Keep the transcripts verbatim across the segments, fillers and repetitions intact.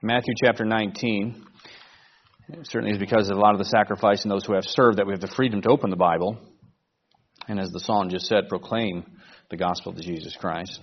Matthew chapter nineteen. It certainly is because of a lot of the sacrifice and those who have served that we have the freedom to open the Bible. And as the song just said, proclaim the gospel of Jesus Christ.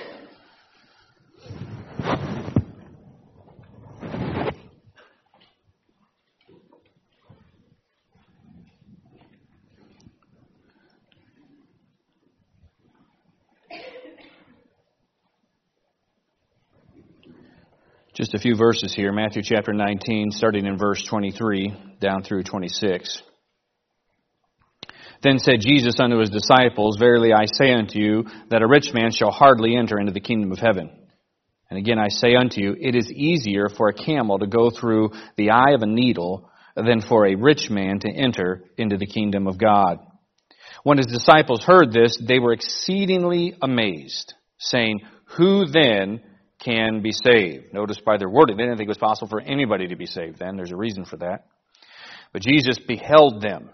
Just a few verses here, Matthew chapter nineteen, starting in verse twenty-three, down through twenty-six. Then said Jesus unto his disciples, Verily I say unto you, that a rich man shall hardly enter into the kingdom of heaven. And again I say unto you, it is easier for a camel to go through the eye of a needle than for a rich man to enter into the kingdom of God. When his disciples heard this, they were exceedingly amazed, saying, Who then can be saved? Notice by their wording, they didn't think it was possible for anybody to be saved then. There's a reason for that. But Jesus beheld them.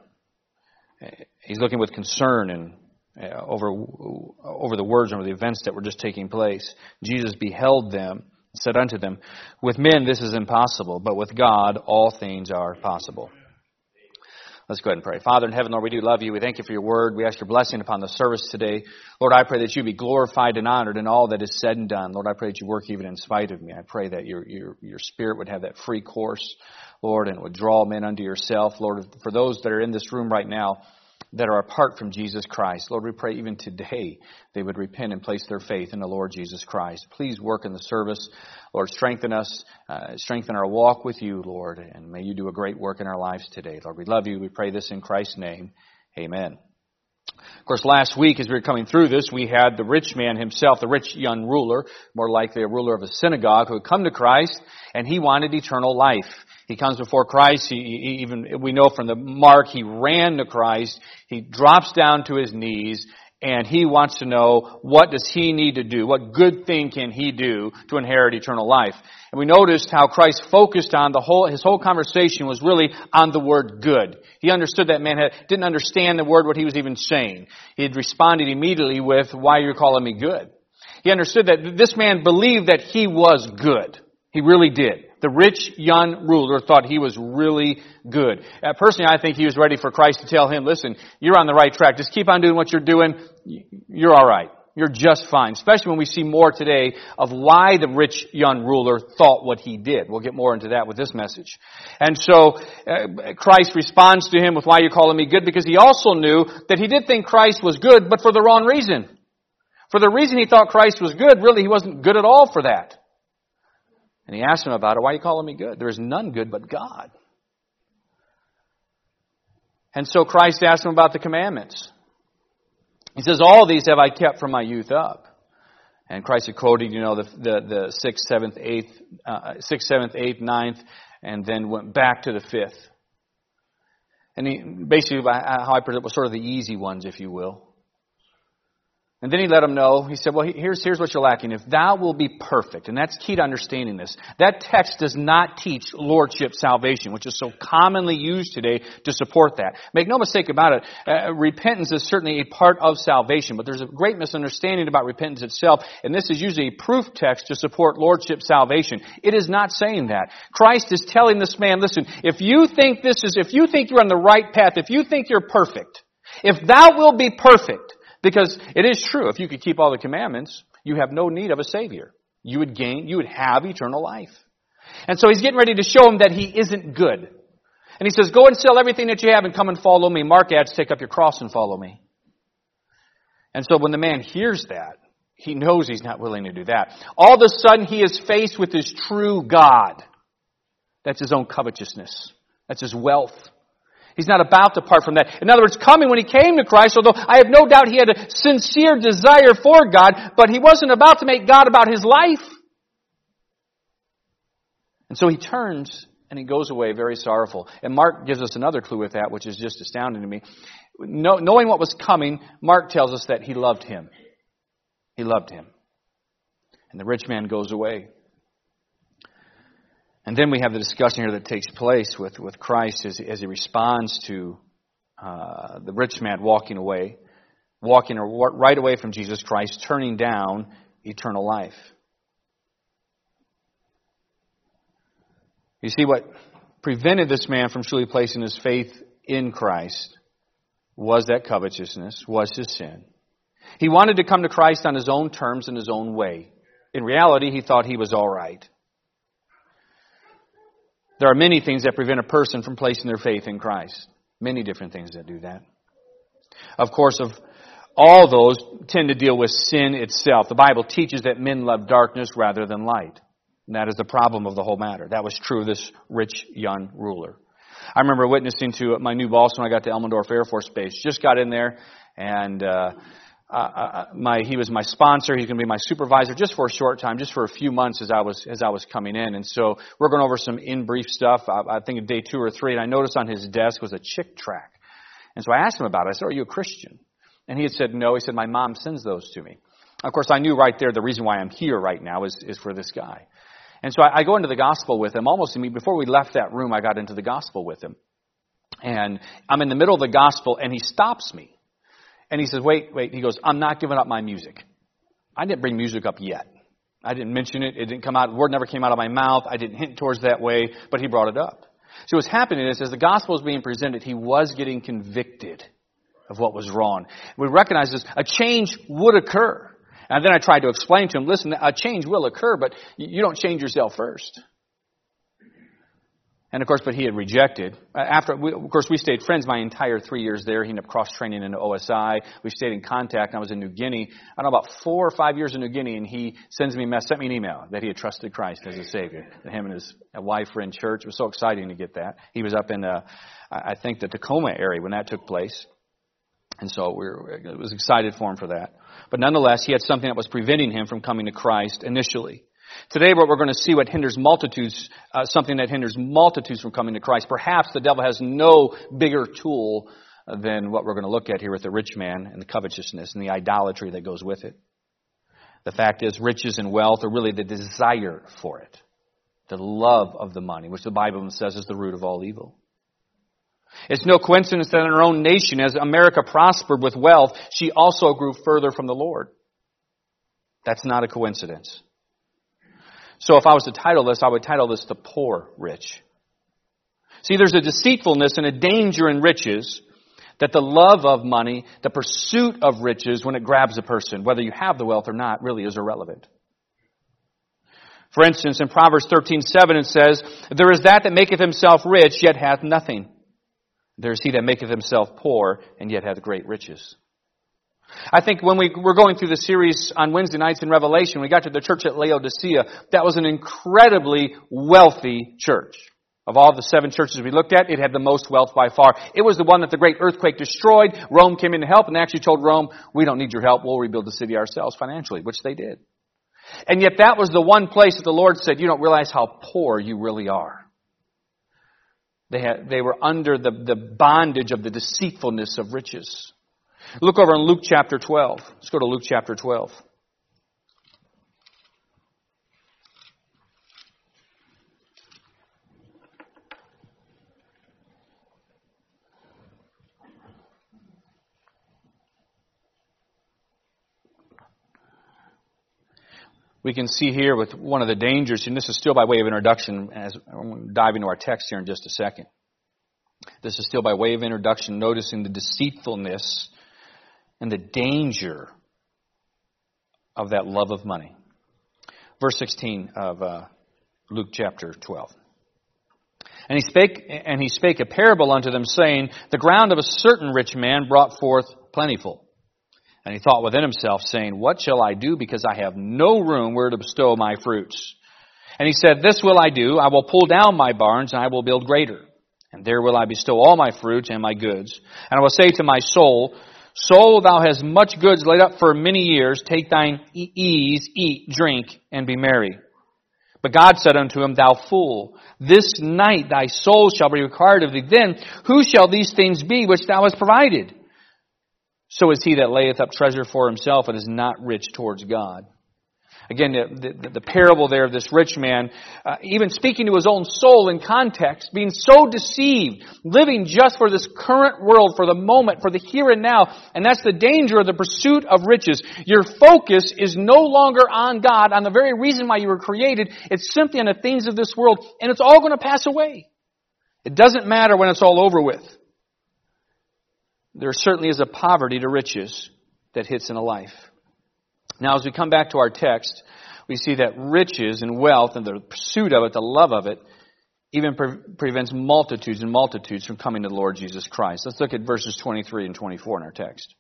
He's looking with concern and uh, over over the words and over the events that were just taking place. Jesus beheld them and said unto them, With men this is impossible, but with God all things are possible. Let's go ahead and pray. Father in heaven, Lord, we do love you. We thank you for your word. We ask your blessing upon the service today. Lord, I pray that you be glorified and honored in all that is said and done. Lord, I pray that you work even in spite of me. I pray that your your your spirit would have that free course, Lord, and would draw men unto yourself. Lord, for those that are in this room right now that are apart from Jesus Christ, Lord, we pray even today they would repent and place their faith in the Lord Jesus Christ. Please work in the service. Lord, strengthen us, uh, strengthen our walk with you, Lord, and may you do a great work in our lives today. Lord, we love you. We pray this in Christ's name. Amen. Of course, last week as we were coming through this, we had the rich man himself, the rich young ruler, more likely a ruler of a synagogue, who had come to Christ, and he wanted eternal life. He comes before Christ. He, he even, we know from the mark, he ran to Christ. He drops down to his knees, and he wants to know, what does he need to do? What good thing can he do to inherit eternal life? And we noticed how Christ focused on the whole, his whole conversation was really on the word good. He understood that man had, didn't understand the word, what he was even saying. He had responded immediately with, why are you calling me good? He understood that this man believed that he was good. He really did. The rich young ruler thought he was really good. Uh, personally, I think he was ready for Christ to tell him, listen, you're on the right track. Just keep on doing what you're doing. You're all right. You're just fine. Especially when we see more today of why the rich young ruler thought what he did. We'll get more into that with this message. And so uh, Christ responds to him with, why are you calling me good? Because he also knew that he did think Christ was good, but for the wrong reason. For the reason he thought Christ was good, really he wasn't good at all for that. And he asked him about it. Why are you calling me good? There is none good but God. And so Christ asked him about the commandments. He says, all these have I kept from my youth up. And Christ had quoted, you know, the the, the sixth, seventh, eighth, uh, sixth, seventh, eighth, ninth, and then went back to the fifth. And he basically, how I put it, was sort of the easy ones, if you will. And then he let him know, he said, well, here's, here's what you're lacking. If thou will be perfect, and that's key to understanding this. That text does not teach lordship salvation, which is so commonly used today to support that. Make no mistake about it, uh, repentance is certainly a part of salvation, but there's a great misunderstanding about repentance itself, and this is usually a proof text to support lordship salvation. It is not saying that. Christ is telling this man, listen, if you think this is, if you think you're on the right path, if you think you're perfect, if thou will be perfect, because it is true, if you could keep all the commandments, you have no need of a Savior. You would gain, you would have eternal life. And so he's getting ready to show him that he isn't good. And he says, go and sell everything that you have and come and follow me. Mark adds, take up your cross and follow me. And so when the man hears that, he knows he's not willing to do that. All of a sudden he is faced with his true God. That's his own covetousness. That's his wealth. He's not about to part from that. In other words, coming when he came to Christ, although I have no doubt he had a sincere desire for God, but he wasn't about to make God about his life. And so he turns and he goes away very sorrowful. And Mark gives us another clue with that, which is just astounding to me. Knowing what was coming, Mark tells us that he loved him. He loved him. And the rich man goes away. And then we have the discussion here that takes place with, with Christ as, as he responds to uh, the rich man walking away, walking right away from Jesus Christ, turning down eternal life. You see, what prevented this man from truly placing his faith in Christ was that covetousness, was his sin. He wanted to come to Christ on his own terms and his own way. In reality, he thought he was all right. There are many things that prevent a person from placing their faith in Christ. Many different things that do that. Of course, of all those tend to deal with sin itself. The Bible teaches that men love darkness rather than light. And that is the problem of the whole matter. That was true of this rich young ruler. I remember witnessing to my new boss when I got to Elmendorf Air Force Base. Just got in there, and uh, uh, my he was my sponsor. He's going to be my supervisor just for a short time, just for a few months as I was as I was coming in. And so we're going over some in brief stuff. I, I think of day two or three, and I noticed on his desk was a chick tract. And so I asked him about it. I said, "Are you a Christian?" And he had said, "No." He said, "My mom sends those to me." Of course, I knew right there the reason why I'm here right now is is for this guy. And so I, I go into the gospel with him. Almost immediately before we left that room, I got into the gospel with him. And I'm in the middle of the gospel, and he stops me. And he says, wait, wait. He goes, "I'm not giving up my music." I didn't bring music up yet. I didn't mention it. It didn't come out. The word never came out of my mouth. I didn't hint towards that way, but he brought it up. So what's happening is, as the gospel was being presented, he was getting convicted of what was wrong. We recognize this. A change would occur. And then I tried to explain to him, listen, a change will occur, but you don't change yourself first. And of course, but he had rejected. After, we, of course, we stayed friends my entire three years there. He ended up cross-training into O S I. We stayed in contact. I was in New Guinea. I don't know, about four or five years in New Guinea, and he sends me a mess, sent me an email that he had trusted Christ as his Savior. And him and his wife were in church. It was so exciting to get that. He was up in, uh, I think, the Tacoma area when that took place. And so we were, I was excited for him for that. But nonetheless, he had something that was preventing him from coming to Christ initially. Today, what we're going to see what hinders multitudes, uh, something that hinders multitudes from coming to Christ. Perhaps the devil has no bigger tool than what we're going to look at here with the rich man and the covetousness and the idolatry that goes with it. The fact is, riches and wealth are really the desire for it. The love of the money, which the Bible says is the root of all evil. It's no coincidence that in our own nation, as America prospered with wealth, she also grew further from the Lord. That's not a coincidence. So if I was to title this, I would title this The Poor Rich. See, there's a deceitfulness and a danger in riches that the love of money, the pursuit of riches, when it grabs a person, whether you have the wealth or not, really is irrelevant. For instance, in Proverbs thirteen seven it says, "There is that that maketh himself rich, yet hath nothing. There is he that maketh himself poor, and yet hath great riches." I think when we were going through the series on Wednesday nights in Revelation, we got to the church at Laodicea. That was an incredibly wealthy church. Of all the seven churches we looked at, it had the most wealth by far. It was the one that the great earthquake destroyed. Rome came in to help, and they actually told Rome, "We don't need your help. We'll rebuild the city ourselves financially," which they did. And yet that was the one place that the Lord said, "You don't realize how poor you really are." They had, they were under the, the bondage of the deceitfulness of riches. Look over in Luke chapter twelve. Let's go to Luke chapter twelve. We can see here with one of the dangers, and this is still by way of introduction, as I'm going to dive into our text here in just a second. This is still by way of introduction, noticing the deceitfulness and the danger of that love of money. Verse sixteen of uh, Luke chapter twelve. And he spake, and he spake a parable unto them, saying, "The ground of a certain rich man brought forth plentiful. And he thought within himself, saying, What shall I do, because I have no room where to bestow my fruits? And he said, This will I do, I will pull down my barns, and I will build greater. And there will I bestow all my fruits and my goods. And I will say to my soul, Soul, thou hast much goods laid up for many years. Take thine ease, eat, drink, and be merry. But God said unto him, Thou fool, this night thy soul shall be required of thee. Then who shall these things be which thou hast provided? So is he that layeth up treasure for himself and is not rich towards God." Again, the, the, the parable there of this rich man, uh, even speaking to his own soul in context, being so deceived, living just for this current world, for the moment, for the here and now. And that's the danger of the pursuit of riches. Your focus is no longer on God, on the very reason why you were created. It's simply on the things of this world, and it's all going to pass away. It doesn't matter when it's all over with. There certainly is a poverty to riches that hits in a life. Now, as we come back to our text, we see that riches and wealth and the pursuit of it, the love of it, even pre- prevents multitudes and multitudes from coming to the Lord Jesus Christ. Let's look at verses twenty-three and twenty-four in our text.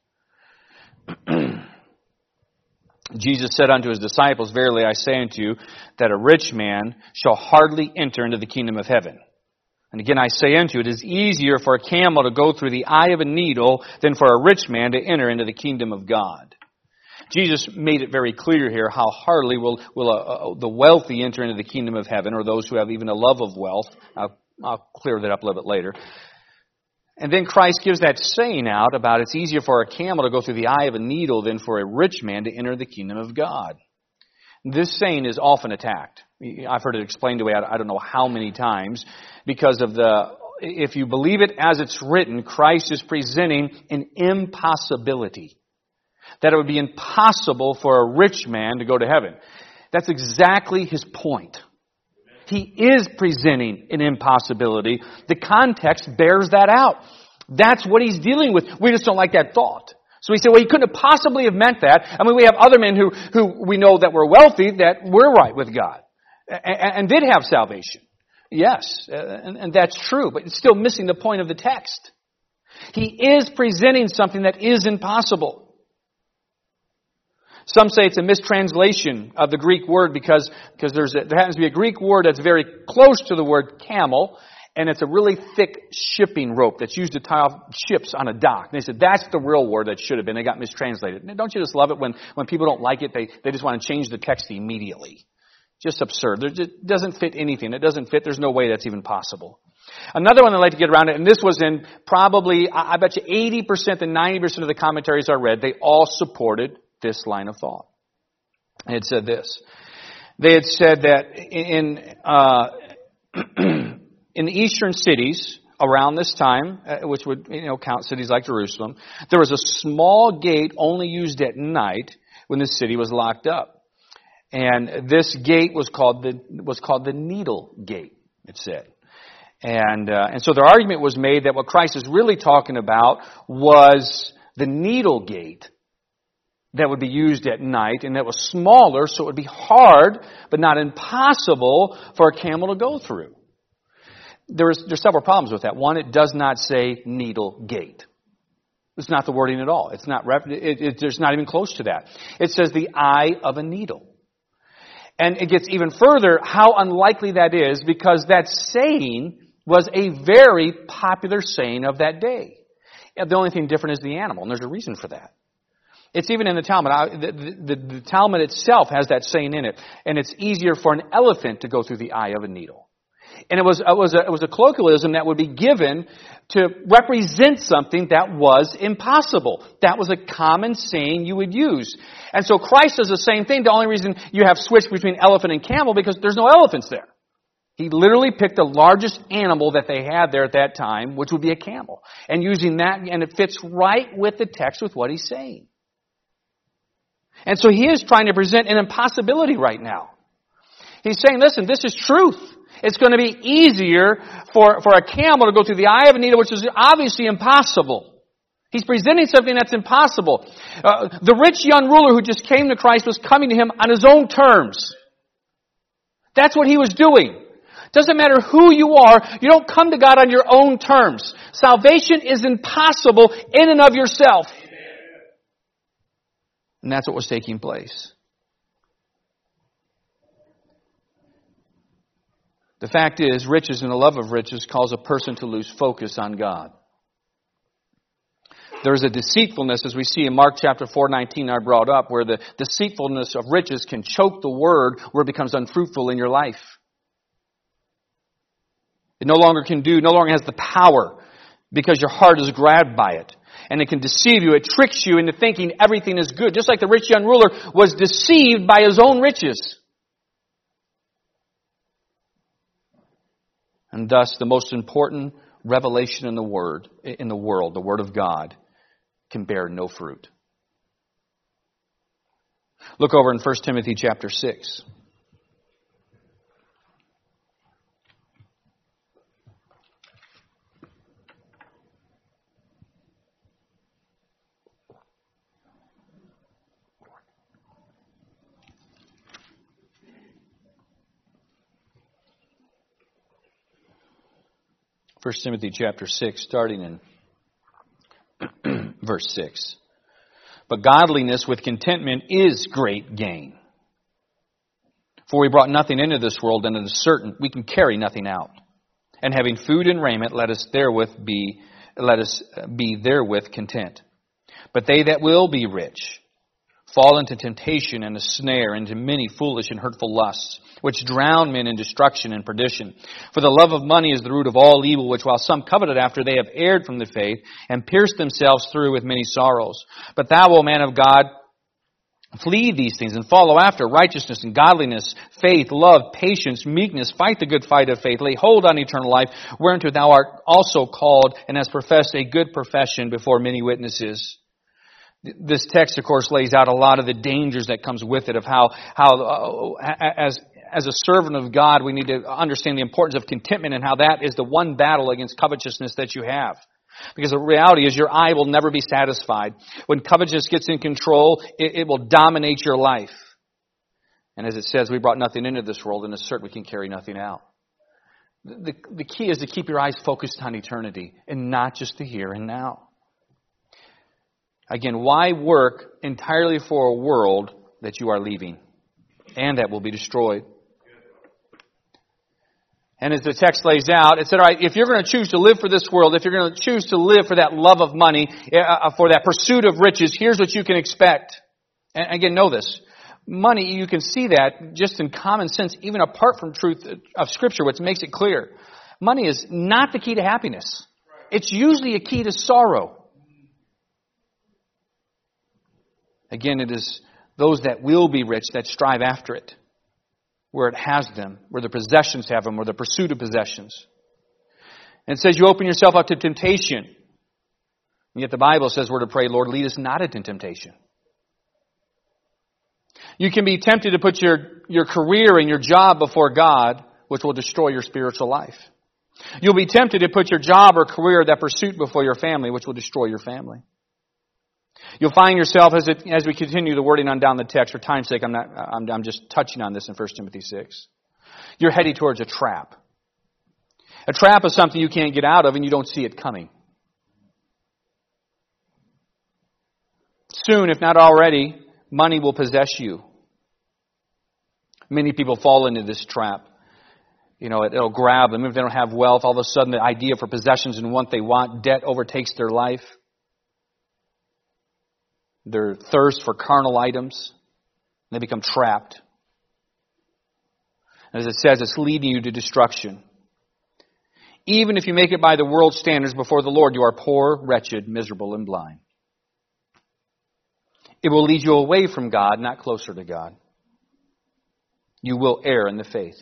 Jesus said unto his disciples, Verily I say unto you, that a rich man shall hardly enter into the kingdom of heaven. And again I say unto you, it is easier for a camel to go through the eye of a needle than for a rich man to enter into the kingdom of God. Jesus made it very clear here how hardly will, will uh, uh, the wealthy enter into the kingdom of heaven, or those who have even a love of wealth. I'll, I'll clear that up a little bit later. And then Christ gives that saying out about it's easier for a camel to go through the eye of a needle than for a rich man to enter the kingdom of God. This saying is often attacked. I've heard it explained away I don't know how many times because of the, if you believe it as it's written, Christ is presenting an impossibility. That it would be impossible for a rich man to go to heaven. That's exactly his point. He is presenting an impossibility. The context bears that out. That's what he's dealing with. We just don't like that thought. So we say, well, he couldn't have possibly have meant that. I mean, we have other men who, who we know that were wealthy, that were right with God, and, and did have salvation. Yes, and, and that's true, but it's still missing the point of the text. He is presenting something that is impossible. Some say it's a mistranslation of the Greek word because, because there's a, there happens to be a Greek word that's very close to the word camel, and it's a really thick shipping rope that's used to tie off ships on a dock. And they said that's the real word that should have been. They got mistranslated. And don't you just love it when, when people don't like it, they, they just want to change the text immediately? Just absurd. There just doesn't fit anything. It doesn't fit. There's no way that's even possible. Another one I like to get around it, and this was in probably, I bet you eighty percent to ninety percent of the commentaries I read, they all supported this line of thought. And it said this. They had said that in uh, in the eastern cities around this time, uh, which would you know count cities like Jerusalem, there was a small gate only used at night when the city was locked up. And this gate was called the was called the Needle Gate, it said. And uh, and so the argument was made that what Christ is really talking about was the Needle Gate that would be used at night, and that was smaller, so it would be hard, but not impossible, for a camel to go through. There's, there's several problems with that. One, it does not say needle gate. It's not the wording at all. It's not. It, it, it's not even close to that. It says the eye of a needle. And it gets even further how unlikely that is, because that saying was a very popular saying of that day. The only thing different is the animal, and there's a reason for that. It's even in the Talmud. The, the, the, the Talmud itself has that saying in it. And it's easier for an elephant to go through the eye of a needle. And it was, it was, a, it was a colloquialism that would be given to represent something that was impossible. That was a common saying you would use. And so Christ does the same thing. The only reason you have switched between elephant and camel because there's no elephants there. He literally picked the largest animal that they had there at that time, which would be a camel. And using that, and it fits right with the text with what he's saying. And so he is trying to present an impossibility right now. He's saying, listen, this is truth. It's going to be easier for, for a camel to go through the eye of a needle, which is obviously impossible. He's presenting something that's impossible. Uh, the rich young ruler who just came to Christ was coming to him on his own terms. That's what he was doing. Doesn't matter who you are, you don't come to God on your own terms. Salvation is impossible in and of yourself. And that's what was taking place. The fact is, riches and the love of riches cause a person to lose focus on God. There is a deceitfulness, as we see in Mark chapter four nineteen I brought up, where the deceitfulness of riches can choke the word where it becomes unfruitful in your life. It no longer can do, no longer has the power because your heart is grabbed by it. And it can deceive you. It tricks you into thinking everything is good. Just like the rich young ruler was deceived by his own riches. And thus, the most important revelation in the word, in the world, the Word of God, can bear no fruit. Look over in First Timothy chapter six. First Timothy chapter six, starting in verse six. But godliness with contentment is great gain. For we brought nothing into this world, and it is certain we can carry nothing out. And having food and raiment, let us therewith be let us be therewith content. But they that will be rich fall into temptation and a snare, into many foolish and hurtful lusts, which drown men in destruction and perdition. For the love of money is the root of all evil, which while some coveted after, they have erred from the faith, and pierced themselves through with many sorrows. But thou, O man of God, flee these things, and follow after righteousness and godliness, faith, love, patience, meekness. Fight the good fight of faith. Lay hold on eternal life, whereunto thou art also called, and hast professed a good profession before many witnesses. This text, of course, lays out a lot of the dangers that comes with it, of how, how uh, as as a servant of God, we need to understand the importance of contentment and how that is the one battle against covetousness that you have. Because the reality is your eye will never be satisfied. When covetousness gets in control, it, it will dominate your life. And as it says, we brought nothing into this world, and it's certain we can carry nothing out. The, the key is to keep your eyes focused on eternity and not just the here and now. Again, why work entirely for a world that you are leaving and that will be destroyed? And as the text lays out, it said, all right, if you're going to choose to live for this world, if you're going to choose to live for that love of money, uh, for that pursuit of riches, here's what you can expect. And again, know this. Money, you can see that just in common sense, even apart from truth of Scripture, which makes it clear. Money is not the key to happiness. It's usually a key to sorrow. Again, it is those that will be rich that strive after it, where it has them, where the possessions have them, or the pursuit of possessions. And it says you open yourself up to temptation. And yet the Bible says we're to pray, Lord, lead us not into temptation. You can be tempted to put your, your career and your job before God, which will destroy your spiritual life. You'll be tempted to put your job or career, that pursuit, before your family, which will destroy your family. You'll find yourself, as it, as we continue the wording on down the text, for time's sake, I'm not, I'm, I'm just touching on this in First Timothy six. You're heading towards a trap. A trap is something you can't get out of and you don't see it coming. Soon, if not already, money will possess you. Many people fall into this trap. You know, it, it'll grab them. If they don't have wealth, all of a sudden the idea for possessions and what they want, debt overtakes their life. Their thirst for carnal items. They become trapped. As it says, it's leading you to destruction. Even if you make it by the world's standards before the Lord, you are poor, wretched, miserable, and blind. It will lead you away from God, not closer to God. You will err in the faith.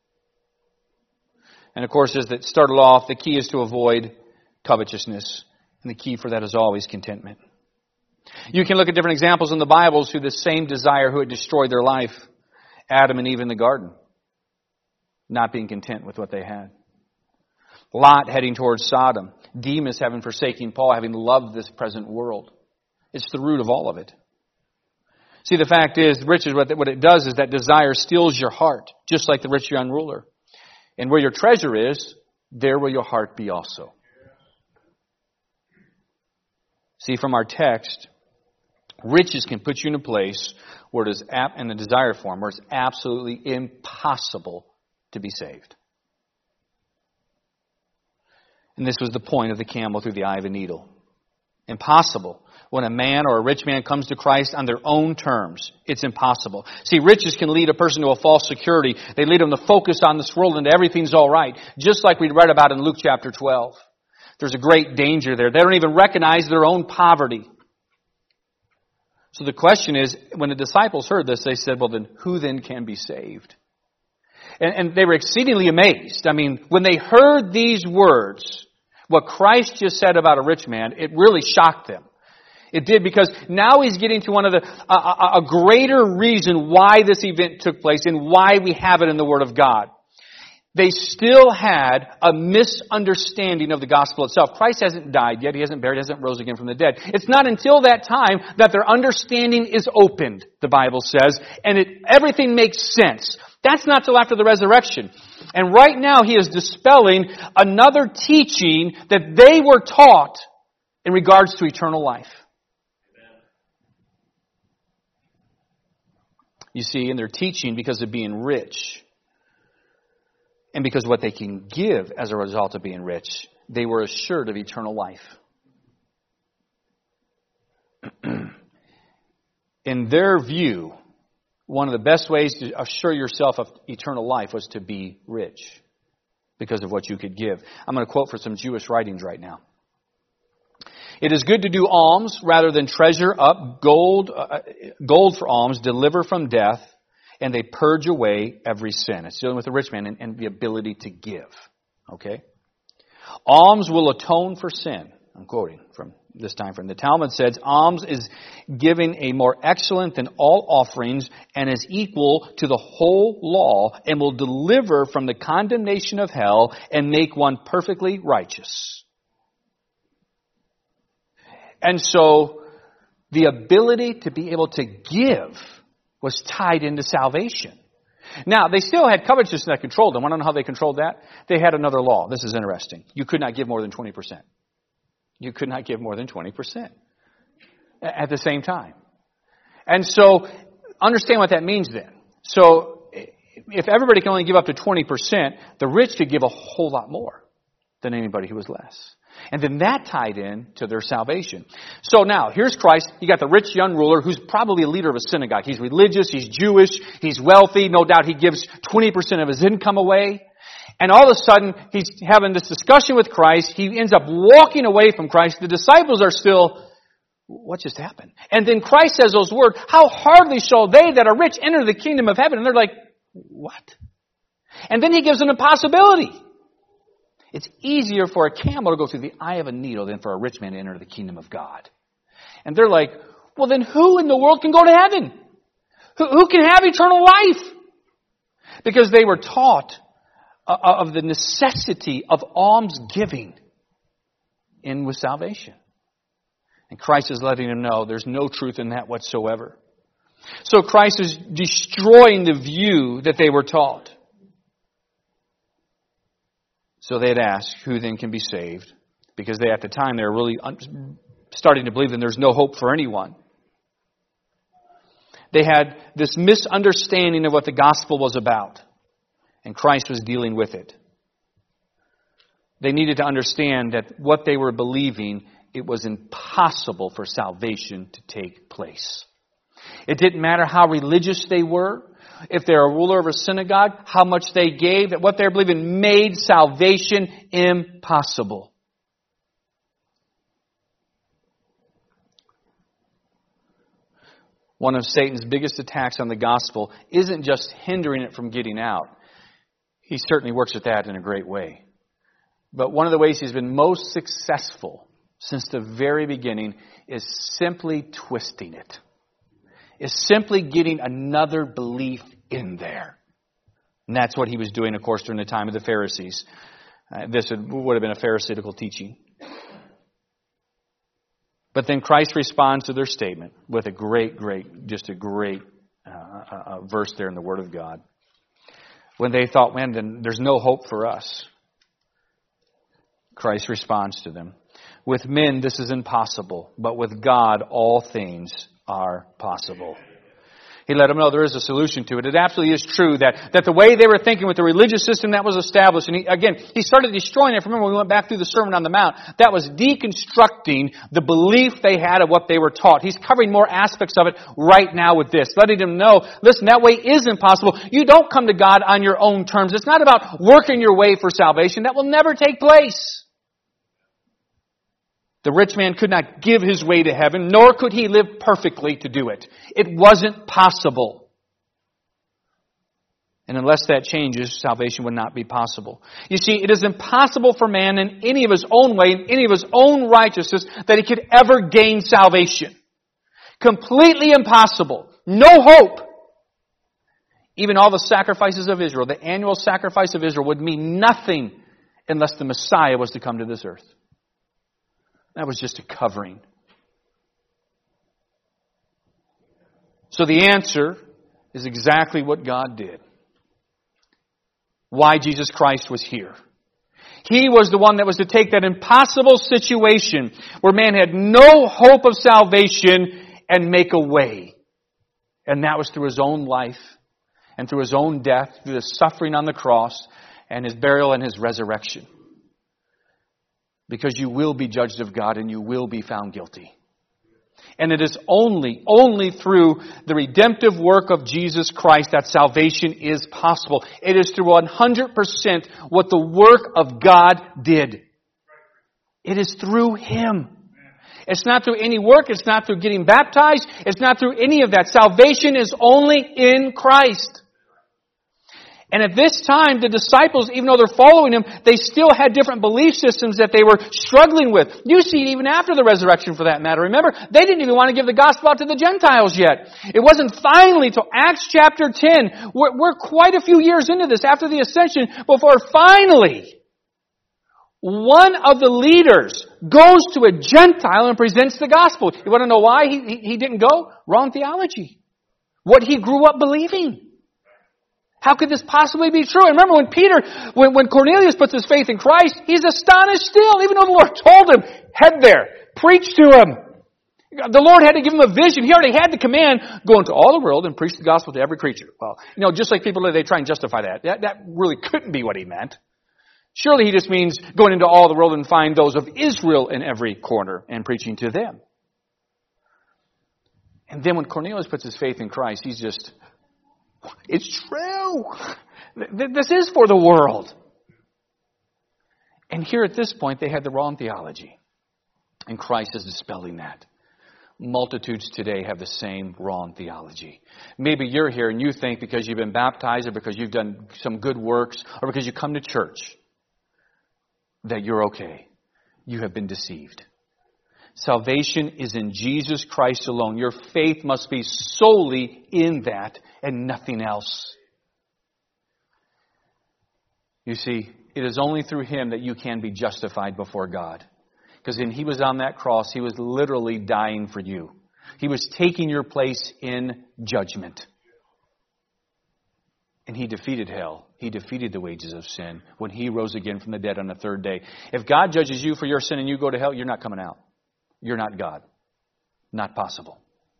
And of course, as it started off, the key is to avoid covetousness. And the key for that is always contentment. You can look at different examples in the Bible who the same desire who had destroyed their life. Adam and Eve in the garden. Not being content with what they had. Lot heading towards Sodom. Demas having forsaken Paul, having loved this present world. It's the root of all of it. See, the fact is, riches, what it does is that desire steals your heart, just like the rich young ruler. And where your treasure is, there will your heart be also. See, from our text, riches can put you in a place where it is, in the desire form, where it's absolutely impossible to be saved. And this was the point of the camel through the eye of a needle. Impossible. When a man or a rich man comes to Christ on their own terms, it's impossible. See, riches can lead a person to a false security. They lead them to focus on this world and everything's all right. Just like we read about in Luke chapter twelve. There's a great danger there. They don't even recognize their own poverty. So the question is, when the disciples heard this, they said, well then, who then can be saved? And, and they were exceedingly amazed. I mean, when they heard these words, what Christ just said about a rich man, it really shocked them. It did, because now he's getting to one of the, a, a, a greater reason why this event took place and why we have it in the Word of God. They still had a misunderstanding of the gospel itself. Christ hasn't died yet. He hasn't buried, hasn't rose again from the dead. It's not until that time that their understanding is opened, the Bible says, and it, everything makes sense. That's not till after the resurrection. And right now he is dispelling another teaching that they were taught in regards to eternal life. You see, in their teaching, because of being rich, and because of what they can give as a result of being rich, they were assured of eternal life. In their view, one of the best ways to assure yourself of eternal life was to be rich because of what you could give. I'm going to quote from some Jewish writings right now. It is good to do alms rather than treasure up gold, uh, gold for alms, deliver from death, and they purge away every sin. It's dealing with the rich man and, and the ability to give. Okay? Alms will atone for sin. I'm quoting from this time from the Talmud says, alms is giving a more excellent than all offerings and is equal to the whole law and will deliver from the condemnation of hell and make one perfectly righteous. And so the ability to be able to give was tied into salvation. Now, they still had covetousness that controlled them. Want to know how they controlled that? They had another law. This is interesting. You could not give more than twenty percent. You could not give more than twenty percent at the same time. And so, understand what that means then. So, if everybody can only give up to twenty percent, the rich could give a whole lot more than anybody who was less. And then that tied in to their salvation. So now, here's Christ. You got the rich young ruler who's probably a leader of a synagogue. He's religious, he's Jewish, he's wealthy. No doubt he gives twenty percent of his income away. And all of a sudden, he's having this discussion with Christ. He ends up walking away from Christ. The disciples are still, what just happened? And then Christ says those words, how hardly shall they that are rich enter the kingdom of heaven? And they're like, what? And then he gives an impossibility. It's easier for a camel to go through the eye of a needle than for a rich man to enter the kingdom of God. And they're like, well then who in the world can go to heaven? Who, who can have eternal life? Because they were taught of the necessity of alms giving in with salvation. And Christ is letting them know there's no truth in that whatsoever. So Christ is destroying the view that they were taught. So they'd ask, who then can be saved? Because they, at the time, they were really un- starting to believe that there's no hope for anyone. They had this misunderstanding of what the gospel was about. And Christ was dealing with it. They needed to understand that what they were believing, it was impossible for salvation to take place. It didn't matter how religious they were. If they're a ruler of a synagogue, how much they gave, that what they're believing made salvation impossible. One of Satan's biggest attacks on the gospel isn't just hindering it from getting out. He certainly works at that in a great way. But one of the ways he's been most successful since the very beginning is simply twisting it. Is simply getting another belief in there. And that's what he was doing, of course, during the time of the Pharisees. Uh, this would, would have been a Pharisaical teaching. But then Christ responds to their statement with a great, great, just a great uh, uh, verse there in the Word of God. When they thought, man, then there's no hope for us. Christ responds to them. With men, this is impossible, but with God, all things are possible. He let them know there is a solution to it. It absolutely is true that, that the way they were thinking with the religious system that was established, and he, again, he started destroying it. Remember when we went back through the Sermon on the Mount, that was deconstructing the belief they had of what they were taught. He's covering more aspects of it right now with this, letting them know, listen, that way is impossible. You don't come to God on your own terms. It's not about working your way for salvation. That will never take place. The rich man could not give his way to heaven, nor could he live perfectly to do it. It wasn't possible. And unless that changes, salvation would not be possible. You see, it is impossible for man in any of his own way, in any of his own righteousness, that he could ever gain salvation. Completely impossible. No hope. Even all the sacrifices of Israel, the annual sacrifice of Israel, would mean nothing unless the Messiah was to come to this earth. That was just a covering. So the answer is exactly what God did. Why Jesus Christ was here. He was the one that was to take that impossible situation where man had no hope of salvation and make a way. And that was through His own life and through His own death, through the suffering on the cross and His burial and His resurrection. Because you will be judged of God and you will be found guilty. And it is only, only through the redemptive work of Jesus Christ that salvation is possible. It is through one hundred percent what the work of God did. It is through Him. It's not through any work. It's not through getting baptized. It's not through any of that. Salvation is only in Christ. And at this time, the disciples, even though they're following Him, they still had different belief systems that they were struggling with. You see, even after the resurrection, for that matter. Remember, they didn't even want to give the gospel out to the Gentiles yet. It wasn't finally till Acts chapter ten. We're, we're quite a few years into this, after the ascension, before finally one of the leaders goes to a Gentile and presents the gospel. You want to know why he, he, he didn't go? Wrong theology. What he grew up believing. How could this possibly be true? And remember when Peter, when, when Cornelius puts his faith in Christ, he's astonished still, even though the Lord told him, head there, preach to him. The Lord had to give him a vision. He already had the command, go into all the world and preach the gospel to every creature. Well, you know, just like people, they try and justify that. That, that really couldn't be what he meant. Surely he just means going into all the world and find those of Israel in every corner and preaching to them. And then when Cornelius puts his faith in Christ, he's just... It's true. This is for the world. And here at this point, they had the wrong theology. And Christ is dispelling that. Multitudes today have the same wrong theology. Maybe you're here and you think because you've been baptized or because you've done some good works or because you come to church that you're okay. You have been deceived. Salvation is in Jesus Christ alone. Your faith must be solely in that and nothing else. You see, it is only through Him that you can be justified before God. Because when He was on that cross, He was literally dying for you. He was taking your place in judgment. And He defeated hell. He defeated the wages of sin when He rose again from the dead on the third day. If God judges you for your sin and you go to hell, you're not coming out. You're not God. Not possible.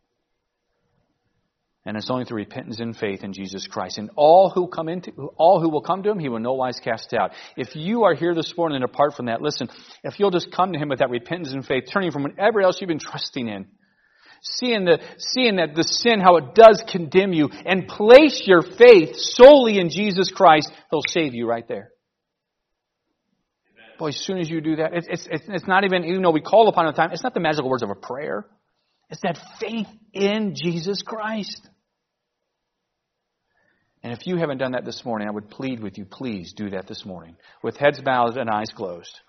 And it's only through repentance and faith in Jesus Christ. And all who come into, all who will come to Him, He will no wise cast out. If you are here this morning and apart from that, listen, if you'll just come to Him with that repentance and faith, turning from whatever else you've been trusting in, seeing the, seeing that the sin, how it does condemn you, and place your faith solely in Jesus Christ, He'll save you right there. Boy, as soon as you do that, it's, it's, it's not even, even though we call upon it all the time, it's not the magical words of a prayer. It's that faith in Jesus Christ. And if you haven't done that this morning, I would plead with you, please do that this morning. With heads bowed and eyes closed.